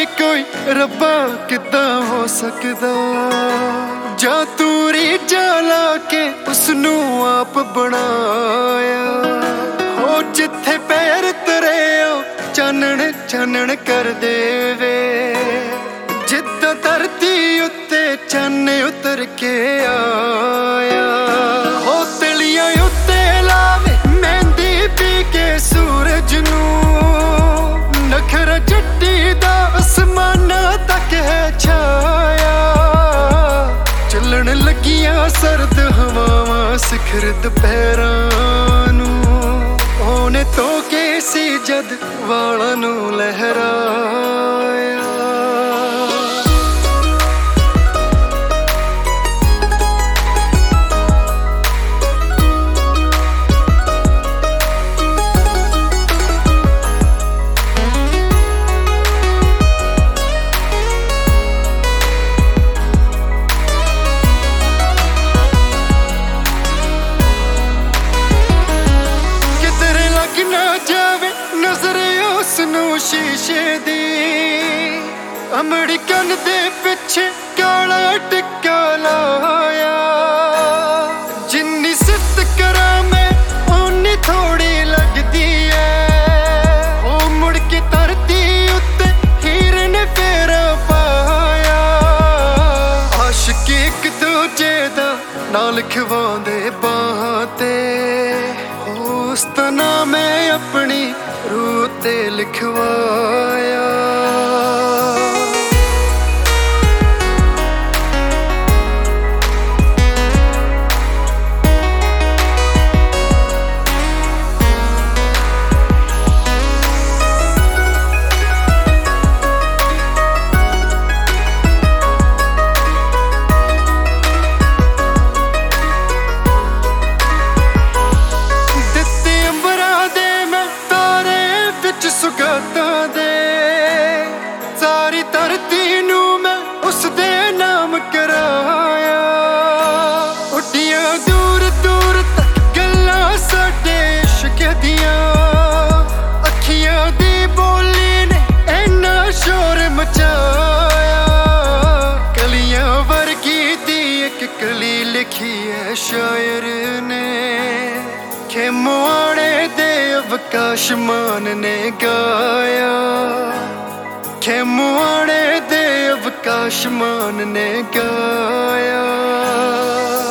ਨਹੀਂ ਕੋਈ ਰੱਬਾ ਕਿੱਦਾਂ ਹੋ ਸਕਦਾ, ਜਾਂ ਤੂੰ ਰੀਝਾਂ ਲਾ ਕੇ ਉਸਨੂੰ ਆਪ ਬਣਾਇਆ। ਹੋ ਜਿੱਥੇ ਪੈਰ ਤਰੇ ਉਹ ਚਾਨਣ ਚਾਨਣ ਕਰ ਦੇਵੇ, ਜਿੱਦਾਂ ਧਰਤੀ ਉੱਤੇ ਚੰਨ ਉਤਰ ਕੇ ਆਇਆ। ਹੋ ਤਲੀਆਂ ਉੱਤੇ ਲਾਵੇ ਮਹਿੰਦੀ ਪੀ ਕੇ ਸੂਰਜ ਨੂੰ, ਨਖਰਾ ਜੱਟੀ ਦਾ ਅਸਮਾਨਾਂ ਤੱਕ ਹੈ ਛਾਇਆ। ਚੱਲਣ ਲੱਗੀਆਂ ਸਰਦ ਹਵਾਵਾਂ ਸਿਖਰ ਦੁਪਹਿਰਾਂ ਨੂੰ, ਉਹਨੇ ਧੋ ਕੇ ਸੀ ਜਦ ਵਾਲਾਂ ਨੂੰ ਲਹਿਰਾਇਆ। ਨਾ ਜਾਵੇ ਨਜ਼ਰ ਉਸਨੂੰ ਸ਼ੀਸ਼ੇ ਦੀ, ਅਮਰੀਕਨ ਦੇ ਪਿੱਛੇ ਕਾਲਾ ਟਿੱਕਾ ਲਾਇਆ। ਜਿੰਨੀ ਸਿਫਤ ਕਰਾਂ ਮੈਂ ਓਨੀ ਥੋੜੀ ਲੱਗਦੀ ਐ, ਉਹ ਮੁੜ ਕੇ ਧਰਤੀ ਉੱਤੇ ਹੀਰ ਨੇ ਫੇਰਾ ਪਾਇਆ। ਆਸ਼ਿਕ ਇੱਕ ਦੂਜੇ ਦਾ ਨਾਂ ਲਿਖਵਾਉਂਦੇ ਬਾਹਾਂ ਤੇ, ਉਸ ਦਾ ਨਾਂ ਮੈਂ ਆਪਣੀ ਰੂਹ ਤੇ ਲਿਖਵਾਇਆ। ਸੁਗਾਤਾਂ ਦੇ ਸਾਰੀ ਧਰਤੀ ਨੂੰ ਮੈਂ ਉਸਦੇ ਨਾਮ ਕਰਾਇਆ। ਉੱਡੀਆਂ ਦੂਰ ਦੂਰ ਤੱਕ ਗੱਲਾਂ ਸਾਡੇ ਇਸ਼ਕ ਦੀਆਂ, ਅੱਖੀਆਂ ਦੀ ਬੋਲੀ ਨੇ ਇੰਨਾ ਸ਼ੋਰ ਮਚਾਇਆ। ਕਲੀਆਂ ਵਰਗੀ ਦੀ ਇੱਕ ਕਲੀ ਲਿਖੀ ਹੈ ਸ਼ਾਇਰ ਨੇ, ਖੇਮੁਆਣੇ ਦੇ ਅਵਕਾਸ਼ਮਾਨ ਨੇ ਗਾਇਆ। ਖੇਮੁਆਣੇ ਦੇ ਅਵਕਾਸ਼ਮਾਨ ਨੇ ਗਾਇਆ।